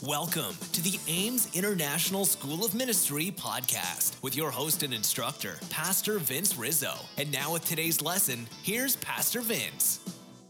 Welcome to the Ames International School of Ministry podcast with your host and instructor, Pastor Vince Rizzo. And now with today's lesson, here's Pastor Vince.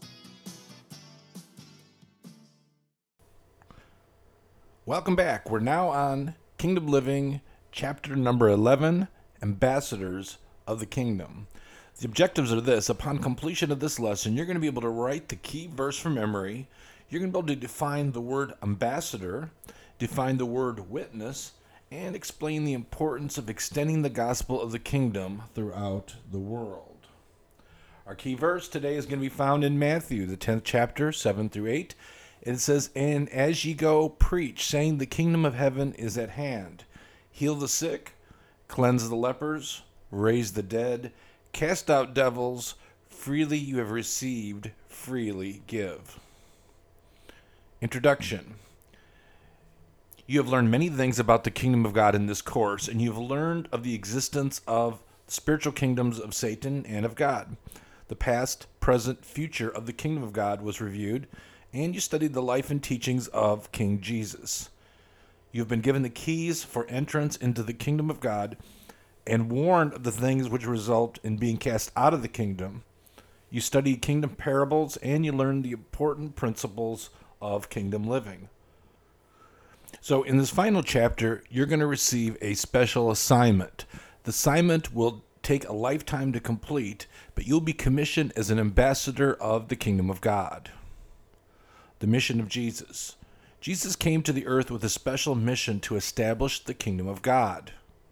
Welcome back. We're now on Kingdom Living, chapter number 11, Ambassadors of the Kingdom. The objectives are this. Upon completion of this lesson, you're going to be able to write the key verse from memory. You're going to be able to define the word ambassador, define the word witness, and explain the importance of extending the gospel of the kingdom throughout the world. Our key verse today is going to be found in Matthew, the 10th chapter, 7 through 8. It says, "And as ye go, preach, saying the kingdom of heaven is at hand. Heal the sick, cleanse the lepers, raise the dead, cast out devils. Freely you have received, freely give." Introduction. You have learned many things about the kingdom of God in this course, and you've learned of the existence of spiritual kingdoms of Satan and of God. The past, present, future of the kingdom of God was reviewed, and you studied the life and teachings of King Jesus. You have been given the keys for entrance into the kingdom of God and warned of the things which result in being cast out of the kingdom. You studied kingdom parables, and you learned the important principles of kingdom living. So in this final chapter, you're going to receive a special assignment. The assignment will take a lifetime to complete, but you'll be commissioned as an ambassador of the kingdom of God. The mission of Jesus. Jesus came to the earth with a special mission to establish the kingdom of God.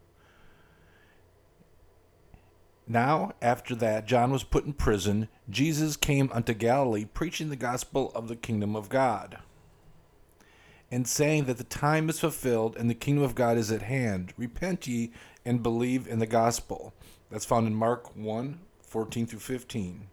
Now, after that, John was put in prison. Jesus came unto Galilee, preaching the gospel of the kingdom of God, and saying that the time is fulfilled and the kingdom of God is at hand. Repent ye and believe in the gospel. That's found in Mark 1, 14 through 15.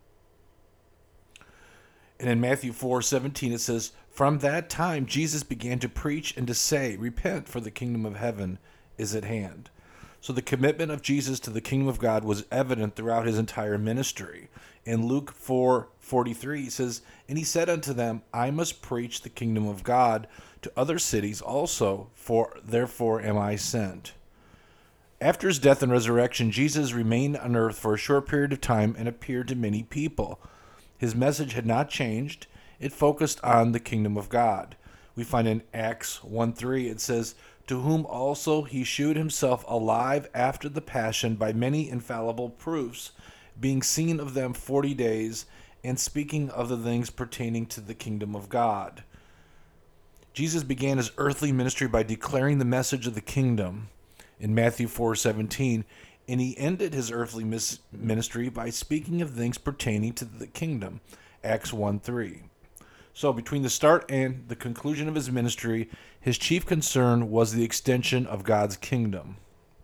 And in Matthew 4:17 it says, "From that time Jesus began to preach and to say, Repent, for the kingdom of heaven is at hand." So the commitment of Jesus to the kingdom of God was evident throughout his entire ministry. In Luke 4:43 it says, "And he said unto them, I must preach the kingdom of God to other cities also, for therefore am I sent." After his death and resurrection, Jesus remained on earth for a short period of time and appeared to many people. His message had not changed. It focused on the kingdom of God. We find in Acts 1:3 it says, "To whom also he shewed himself alive after the passion by many infallible proofs, being seen of them 40 days, and speaking of the things pertaining to the kingdom of God." Jesus began his earthly ministry by declaring the message of the kingdom in Matthew 4:17, and he ended his earthly ministry by speaking of things pertaining to the kingdom, Acts 1:3. So between the start and the conclusion of his ministry, his chief concern was the extension of God's kingdom.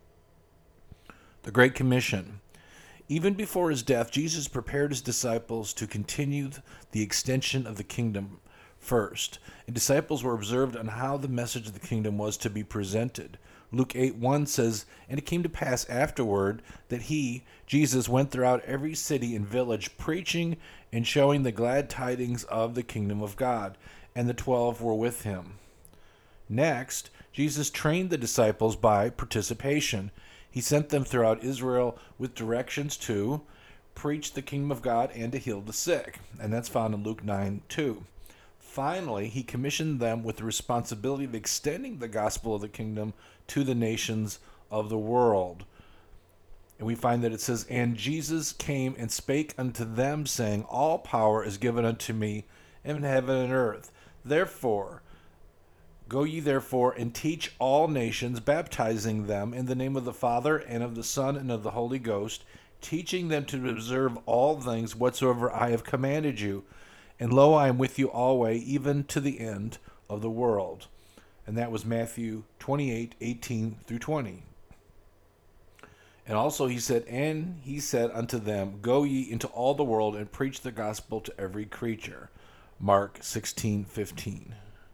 The Great Commission. Even before his death, Jesus prepared his disciples to continue the extension of the kingdom first, and disciples were observed on how the message of the kingdom was to be presented. Luke 8:1 says, "And it came to pass afterward that he, Jesus, went throughout every city and village, preaching and showing the glad tidings of the kingdom of God, and the 12 were with him." Next, Jesus trained the disciples by participation. He sent them throughout Israel with directions to preach the kingdom of God and to heal the sick, and that's found in Luke 9:2. Finally, he commissioned them with the responsibility of extending the gospel of the kingdom to the nations of the world. And we find that it says, "And Jesus came and spake unto them, saying, All power is given unto me in heaven and earth. Therefore, go ye therefore and teach all nations, baptizing them in the name of the Father and of the Son and of the Holy Ghost, teaching them to observe all things whatsoever I have commanded you. And lo, I am with you always, even to the end of the world." And that was Matthew 28:18 through 20. And also he said, "And he said unto them, Go ye into all the world and preach the gospel to every creature." Mark 16:15.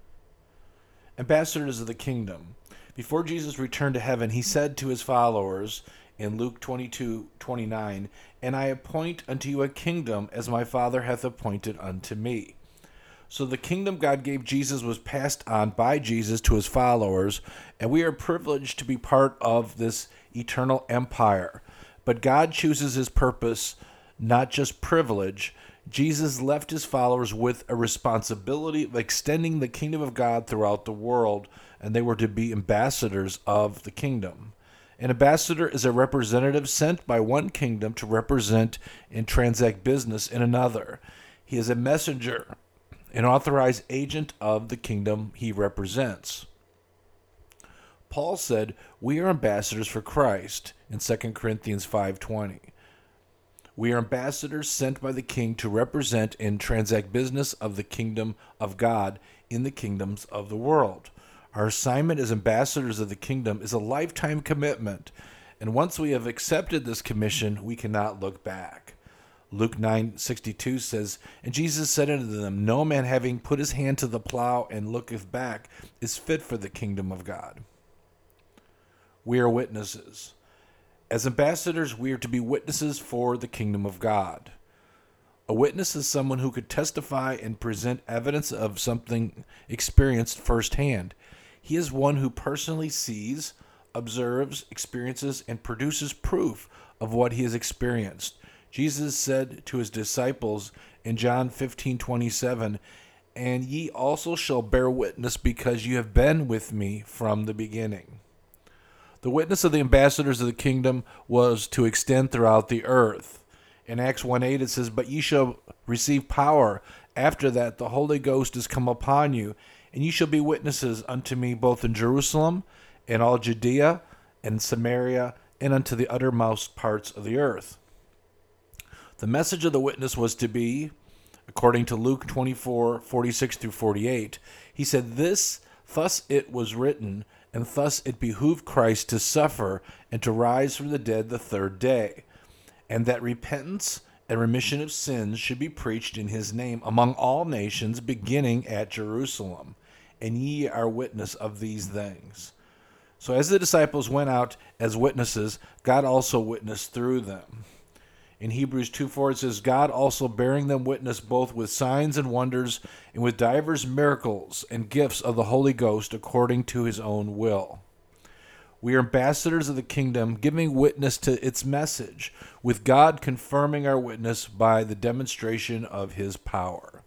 Ambassadors of the kingdom. Before Jesus returned to heaven, he said to his followers in Luke 22:29, "And I appoint unto you a kingdom, as my Father hath appointed unto me." So the kingdom God gave Jesus was passed on by Jesus to his followers, and we are privileged to be part of this eternal empire. But God chooses his purpose, not just privilege. Jesus left his followers with a responsibility of extending the kingdom of God throughout the world, and they were to be ambassadors of the kingdom. An ambassador is a representative sent by one kingdom to represent and transact business in another. He is a messenger, an authorized agent of the kingdom he represents. Paul said, "We are ambassadors for Christ" in 2 Corinthians 5:20. We are ambassadors sent by the king to represent and transact business of the kingdom of God in the kingdoms of the world. Our assignment as ambassadors of the kingdom is a lifetime commitment, and once we have accepted this commission, we cannot look back. Luke 9:62 says, "And Jesus said unto them, No man having put his hand to the plow and looketh back is fit for the kingdom of God." We are witnesses. As ambassadors, we are to be witnesses for the kingdom of God. A witness is someone who could testify and present evidence of something experienced firsthand. He is one who personally sees, observes, experiences, and produces proof of what he has experienced. Jesus said to his disciples in John 15:27, "And ye also shall bear witness, because you have been with me from the beginning." The witness of the ambassadors of the kingdom was to extend throughout the earth. In Acts 1:8 it says, "But ye shall receive power. After that the Holy Ghost is come upon you, and ye shall be witnesses unto me both in Jerusalem, and all Judea, and Samaria, and unto the uttermost parts of the earth." The message of the witness was to be, according to Luke 24:46-48, he said, Thus it was written, and thus it behooved Christ to suffer and to rise from the dead the third day, and that repentance and remission of sins should be preached in his name among all nations, beginning at Jerusalem. And ye are witness of these things. So as the disciples went out as witnesses, God also witnessed through them. In Hebrews 2:4 it says, "God also bearing them witness both with signs and wonders, and with divers miracles and gifts of the Holy Ghost according to his own will." We are ambassadors of the kingdom, giving witness to its message, with God confirming our witness by the demonstration of his power.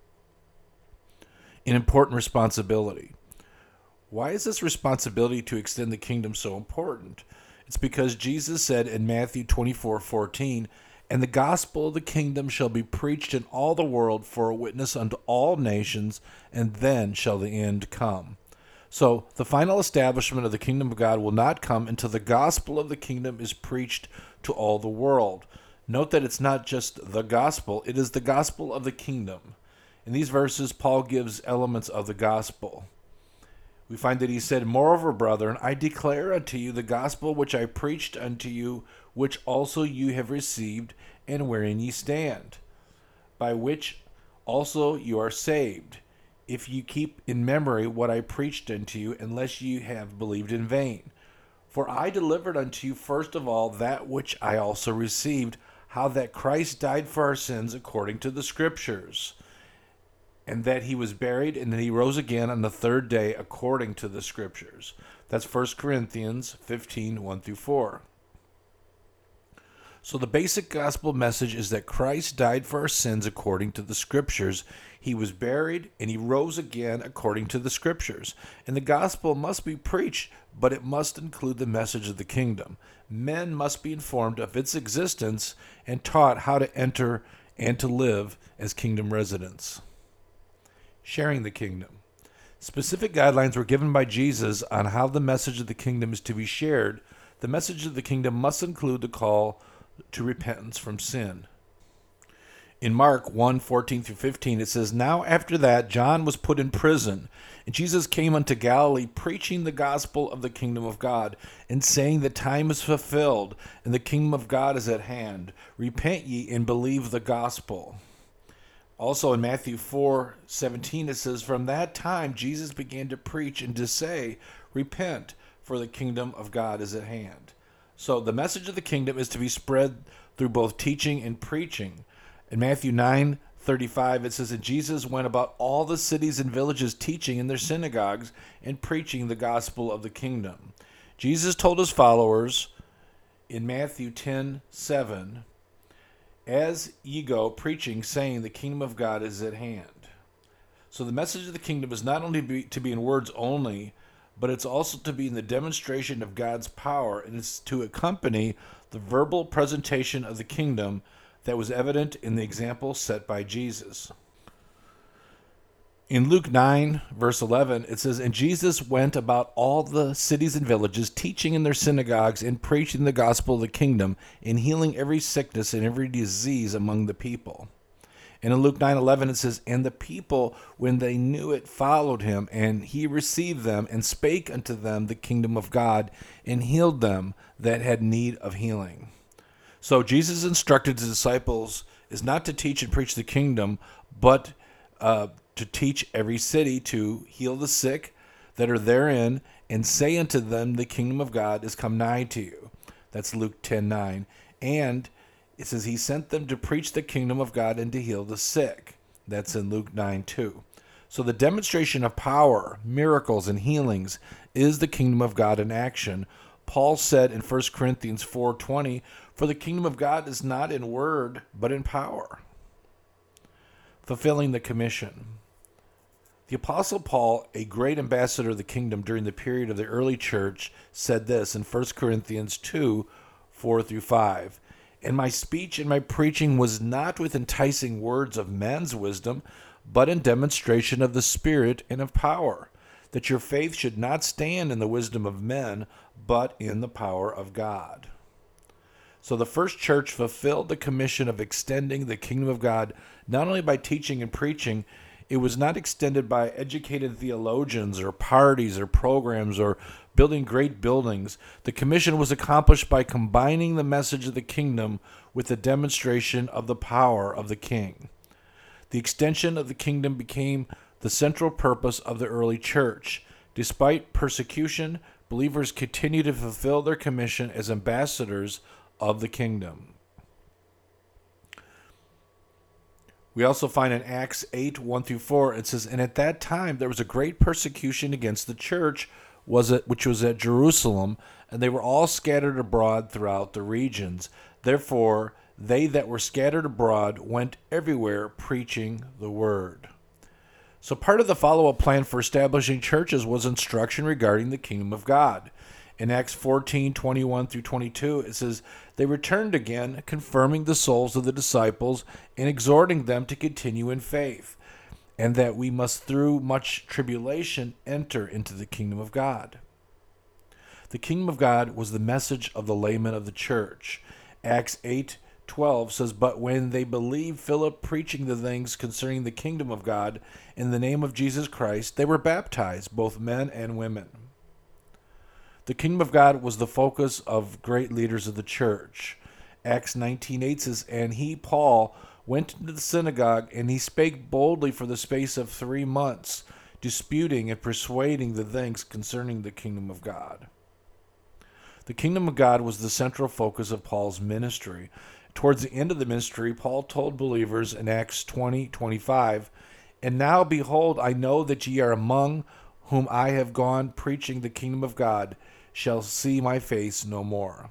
An important responsibility. Why is this responsibility to extend the kingdom so important? It's because Jesus said in Matthew 24:14, "And the gospel of the kingdom shall be preached in all the world for a witness unto all nations, and then shall the end come." So the final establishment of the kingdom of God will not come until the gospel of the kingdom is preached to all the world. Note that it's not just the gospel, it is the gospel of the kingdom. In these verses, Paul gives elements of the gospel. We find that he said, "Moreover, brethren, I declare unto you the gospel which I preached unto you, which also you have received, and wherein ye stand, by which also you are saved, if you keep in memory what I preached unto you, unless you have believed in vain. For I delivered unto you first of all that which I also received, how that Christ died for our sins according to the Scriptures, and that he was buried, and that he rose again on the third day according to the Scriptures." That's 1 Corinthians 15:1-4. So the basic gospel message is that Christ died for our sins according to the Scriptures. He was buried, and he rose again according to the Scriptures. And the gospel must be preached, but it must include the message of the kingdom. Men must be informed of its existence and taught how to enter and to live as kingdom residents. Sharing the kingdom. Specific guidelines were given by Jesus on how the message of the kingdom is to be shared. The message of the kingdom must include the call to repentance from sin. In Mark 1:14-15 it says, "Now after that John was put in prison, and Jesus came unto Galilee, preaching the gospel of the kingdom of God, and saying, The time is fulfilled, and the kingdom of God is at hand. Repent ye, and believe the gospel." Also in Matthew 4:17 it says, "From that time Jesus began to preach and to say, Repent, for the kingdom of God is at hand." So the message of the kingdom is to be spread through both teaching and preaching. In Matthew 9, 35, it says, and Jesus went about all the cities and villages teaching in their synagogues and preaching the gospel of the kingdom. Jesus told his followers in Matthew 10:7, as ye go preaching, saying, the kingdom of God is at hand. So the message of the kingdom is not only to be in words only, but it's also to be in the demonstration of God's power, and it's to accompany the verbal presentation of the kingdom that was evident in the example set by Jesus. In Luke 9, verse 11, it says, and Jesus went about all the cities and villages, teaching in their synagogues and preaching the gospel of the kingdom, and healing every sickness and every disease among the people. And in Luke 9:11 it says, and the people, when they knew it, followed him, and he received them, and spake unto them the kingdom of God, and healed them that had need of healing. So Jesus instructed his disciples is not to teach and preach the kingdom, but to teach every city to heal the sick that are therein, and say unto them, the kingdom of God is come nigh to you. That's Luke 10:9. And it says he sent them to preach the kingdom of God and to heal the sick. That's in Luke 9:2. So the demonstration of power, miracles, and healings is the kingdom of God in action. Paul said in 1 Corinthians 4:20, for the kingdom of God is not in word, but in power. Fulfilling the commission. The Apostle Paul, a great ambassador of the kingdom during the period of the early church, said this in 1 Corinthians 2:4-5. And my speech and my preaching was not with enticing words of men's wisdom, but in demonstration of the Spirit and of power, that your faith should not stand in the wisdom of men, but in the power of God. So the first church fulfilled the commission of extending the kingdom of God not only by teaching and preaching. It was not extended by educated theologians or parties or programs or building great buildings. The commission was accomplished by combining the message of the kingdom with the demonstration of the power of the king. The extension of the kingdom became the central purpose of the early church. Despite persecution, believers continue to fulfill their commission as ambassadors of the kingdom. We also find in Acts 8:1-4, it says, and at that time there was a great persecution against the church, which was at Jerusalem, and they were all scattered abroad throughout the regions. Therefore, they that were scattered abroad went everywhere preaching the word. So part of the follow-up plan for establishing churches was instruction regarding the kingdom of God. In Acts 14:21-22, it says, they returned again, confirming the souls of the disciples and exhorting them to continue in faith, and that we must through much tribulation enter into the kingdom of God. The kingdom of God was the message of the laymen of the church. Acts 8:12 says, but when they believed Philip preaching the things concerning the kingdom of God in the name of Jesus Christ, they were baptized, both men and women. The kingdom of God was the focus of great leaders of the church. Acts 19:8 says, and he, Paul, went into the synagogue, and he spake boldly for the space of 3 months, disputing and persuading the things concerning the kingdom of God. The kingdom of God was the central focus of Paul's ministry. Towards the end of the ministry, Paul told believers in Acts 20:25, and now, behold, I know that ye are among whom I have gone preaching the kingdom of God, shall see my face no more.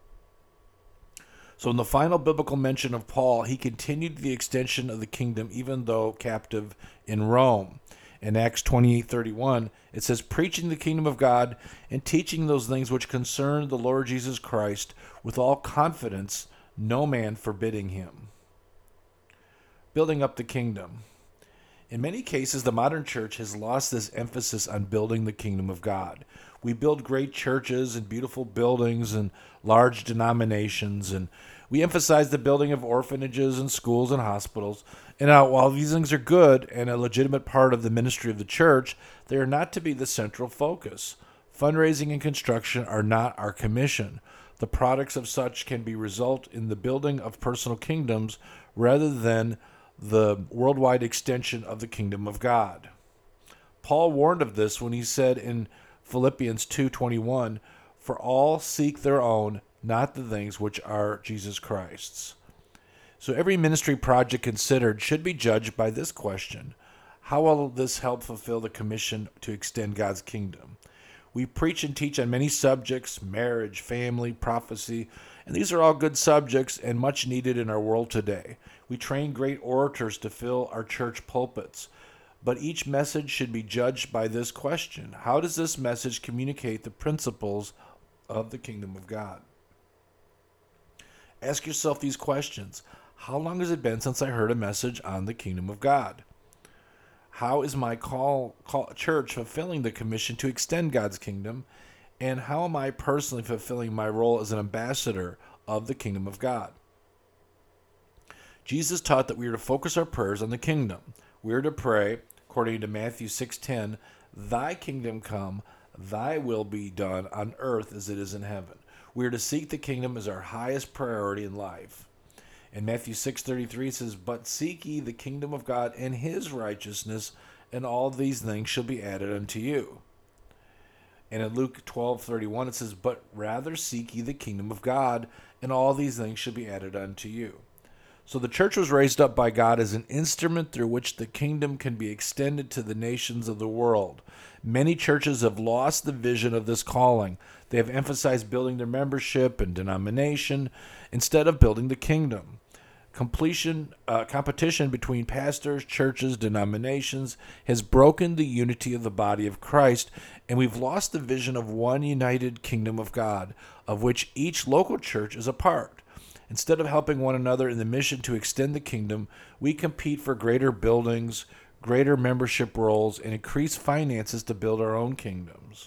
So in the final biblical mention of Paul, he continued the extension of the kingdom even though captive in Rome. In Acts 28:31, it says, preaching the kingdom of God and teaching those things which concern the Lord Jesus Christ with all confidence, no man forbidding him. Building up the kingdom. In many cases, the modern church has lost this emphasis on building the kingdom of God. We build great churches and beautiful buildings and large denominations, and we emphasize the building of orphanages and schools and hospitals. And while these things are good and a legitimate part of the ministry of the church, they are not to be the central focus. Fundraising and construction are not our commission. The products of such can be result in the building of personal kingdoms rather than the worldwide extension of the kingdom of God. Paul warned of this when he said in Philippians 2:21, for all seek their own, not the things which are Jesus Christ's. So every ministry project considered should be judged by this question: how will this help fulfill the commission to extend God's kingdom? We preach and teach on many subjects: marriage, family, prophecy, and these are all good subjects and much needed in our world today. We train great orators to fill our church pulpits, but each message should be judged by this question: how does this message communicate the principles of the kingdom of God? Ask yourself these questions. How long has it been since I heard a message on the kingdom of God? How is my church fulfilling the commission to extend God's kingdom? And how am I personally fulfilling my role as an ambassador of the kingdom of God? Jesus taught that we are to focus our prayers on the kingdom. We are to pray, according to Matthew 6:10, "Thy kingdom come, thy will be done on earth as it is in heaven." We are to seek the kingdom as our highest priority in life. In Matthew 6:33 it says, "But seek ye the kingdom of God and his righteousness, and all these things shall be added unto you." And in Luke 12:31 it says, "But rather seek ye the kingdom of God, and all these things shall be added unto you." So the church was raised up by God as an instrument through which the kingdom can be extended to the nations of the world. Many churches have lost the vision of this calling. They have emphasized building their membership and denomination instead of building the kingdom. Competition between pastors, churches, denominations has broken the unity of the body of Christ, and we've lost the vision of one united kingdom of God, of which each local church is a part. Instead of helping one another in the mission to extend the kingdom, we compete for greater buildings, greater membership roles, and increased finances to build our own kingdoms.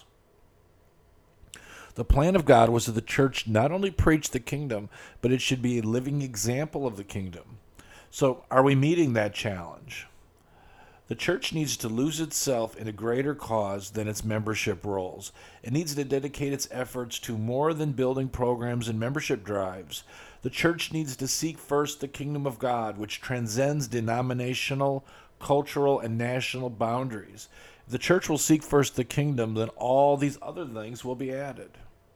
The plan of God was that the church not only preach the kingdom, but it should be a living example of the kingdom. So, are we meeting that challenge? The church needs to lose itself in a greater cause than its membership roles. It needs to dedicate its efforts to more than building programs and membership drives. The church needs to seek first the kingdom of God, which transcends denominational, cultural, and national boundaries. If the church will seek first the kingdom, then all these other things will be added.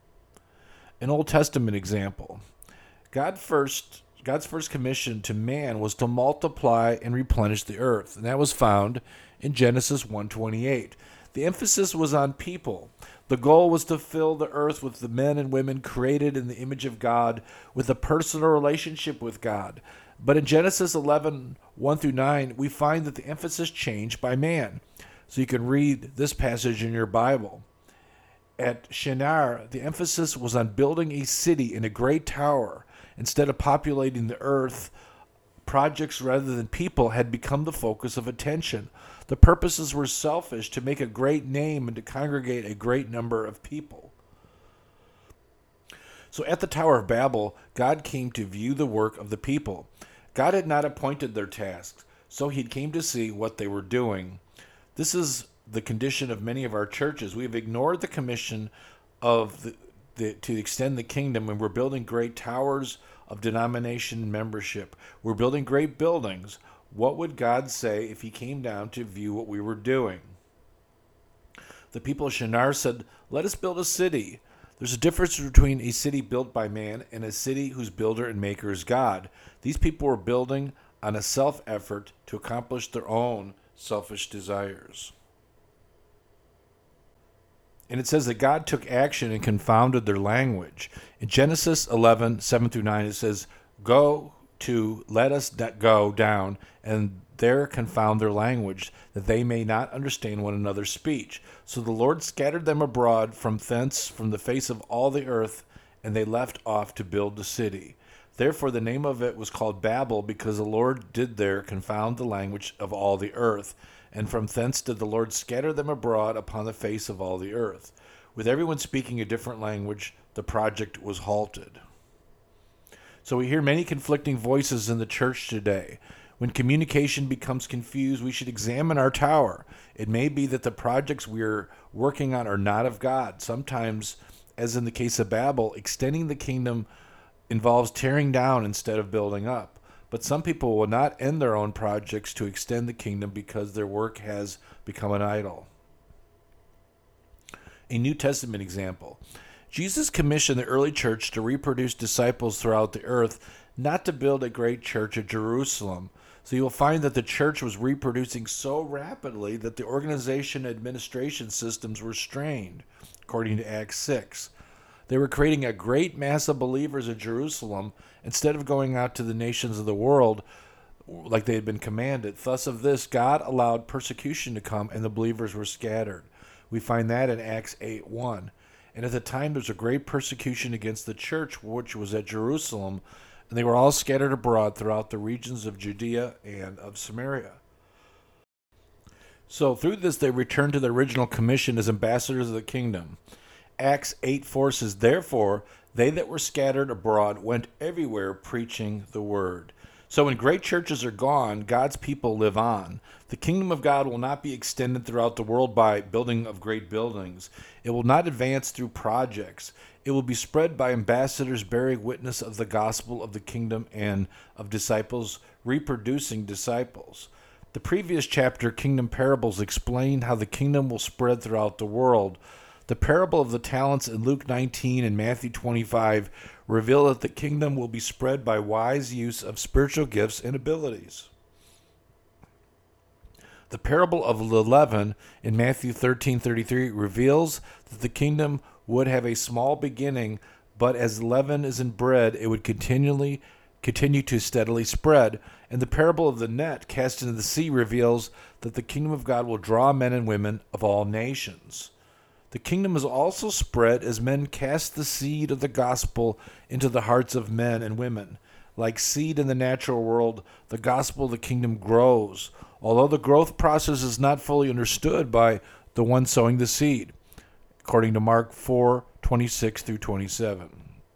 An Old Testament example. God's first commission to man was to multiply and replenish the earth, and that was found in Genesis 1:28. The emphasis was on people. The goal was to fill the earth with the men and women created in the image of God with a personal relationship with God. But in Genesis 11:1-9, we find that the emphasis changed by man. So you can read this passage in your Bible. At Shinar, the emphasis was on building a city in a great tower. Instead of populating the earth, projects rather than people had become the focus of attention. The purposes were selfish: to make a great name and to congregate a great number of people. So at the Tower of Babel, God came to view the work of the people. God had not appointed their tasks, so he came to see what they were doing. This is the condition of many of our churches. We have ignored the commission of to extend the kingdom, and we're building great towers of denomination membership. We're building great buildings. What would God say if he came down to view what we were doing? The people of Shinar said, "Let us build a city." There's a difference between a city built by man and a city whose builder and maker is God. These people were building on a self-effort to accomplish their own selfish desires. And it says that God took action and confounded their language. In Genesis 11:7-9, it says, let us go down, and there confound their language, that they may not understand one another's speech. So the Lord scattered them abroad from thence, from the face of all the earth, and they left off to build the city. Therefore the name of it was called Babel, because the Lord did there confound the language of all the earth. And from thence did the Lord scatter them abroad upon the face of all the earth. With everyone speaking a different language, the project was halted. So we hear many conflicting voices in the church today. When communication becomes confused, we should examine our tower. It may be that the projects we're working on are not of God. Sometimes, as in the case of Babel, extending the kingdom involves tearing down instead of building up. But some people will not end their own projects to extend the kingdom because their work has become an idol. A New Testament example. Jesus commissioned the early church to reproduce disciples throughout the earth, not to build a great church at Jerusalem. So you'll find that the church was reproducing so rapidly that the organization and administration systems were strained, according to Acts 6. They were creating a great mass of believers at Jerusalem instead of going out to the nations of the world like they had been commanded. Thus of this, God allowed persecution to come, and the believers were scattered. We find that in Acts 8:1. And at the time there was a great persecution against the church, which was at Jerusalem, and they were all scattered abroad throughout the regions of Judea and of Samaria. So through this they returned to their original commission as ambassadors of the kingdom. Acts 8:4 says, "Therefore they that were scattered abroad went everywhere preaching the word." So when great churches are gone, God's people live on. The kingdom of God will not be extended throughout the world by building of great buildings. It will not advance through projects. It will be spread by ambassadors bearing witness of the gospel of the kingdom and of disciples reproducing disciples. The previous chapter, Kingdom Parables, explained how the kingdom will spread throughout the world. The parable of the talents in Luke 19 and Matthew 25 reveal that the kingdom will be spread by wise use of spiritual gifts and abilities. The parable of the leaven in Matthew 13:33 reveals that the kingdom would have a small beginning, but as leaven is in bread, it would continue to steadily spread. And the parable of the net cast into the sea reveals that the kingdom of God will draw men and women of all nations. The kingdom is also spread as men cast the seed of the gospel into the hearts of men and women. Like seed in the natural world, the gospel of the kingdom grows, although the growth process is not fully understood by the one sowing the seed, according to Mark 4:26 through 27.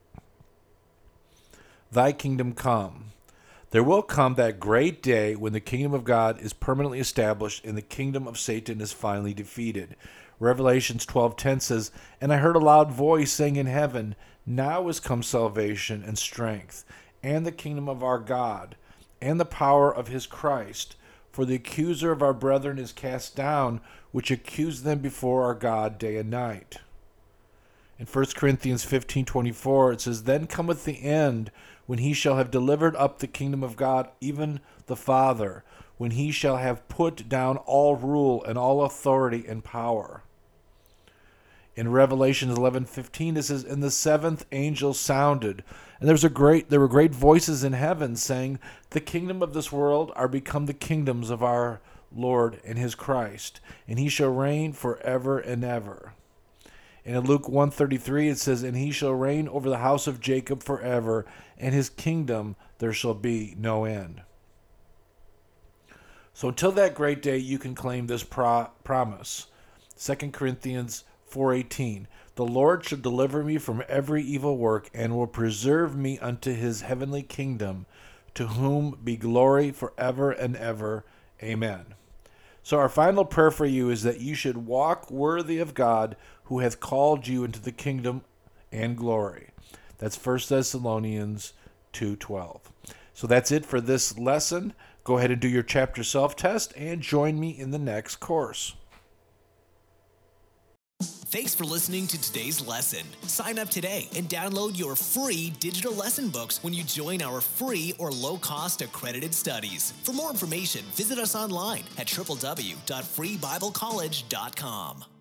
Thy kingdom come. There will come that great day when the kingdom of God is permanently established and the kingdom of Satan is finally defeated. Revelations 12:10 says, "And I heard a loud voice saying in heaven, Now is come salvation and strength, and the kingdom of our God, and the power of his Christ. For the accuser of our brethren is cast down, which accused them before our God day and night." In 1 Corinthians 15:24 it says, "Then cometh the end, when he shall have delivered up the kingdom of God, even the Father, when he shall have put down all rule and all authority and power." In Revelation 11:15 it says, "And the seventh angel sounded, and there were great voices in heaven saying, The kingdom of this world are become the kingdoms of our Lord and his Christ, and he shall reign forever and ever." And in Luke 1:33 it says, "And he shall reign over the house of Jacob forever, and his kingdom there shall be no end." So until that great day, you can claim this promise. 2 Corinthians 4:18, "The Lord shall deliver me from every evil work, and will preserve me unto his heavenly kingdom, to whom be glory forever and ever. Amen." So our final prayer for you is that you should walk worthy of God, who hath called you into the kingdom and glory. That's 1 Thessalonians 2:12. So that's it for this lesson. Go ahead and do your chapter self-test and join me in the next course. Thanks for listening to today's lesson. Sign up today and download your free digital lesson books when you join our free or low-cost accredited studies. For more information, visit us online at www.freebiblecollege.com.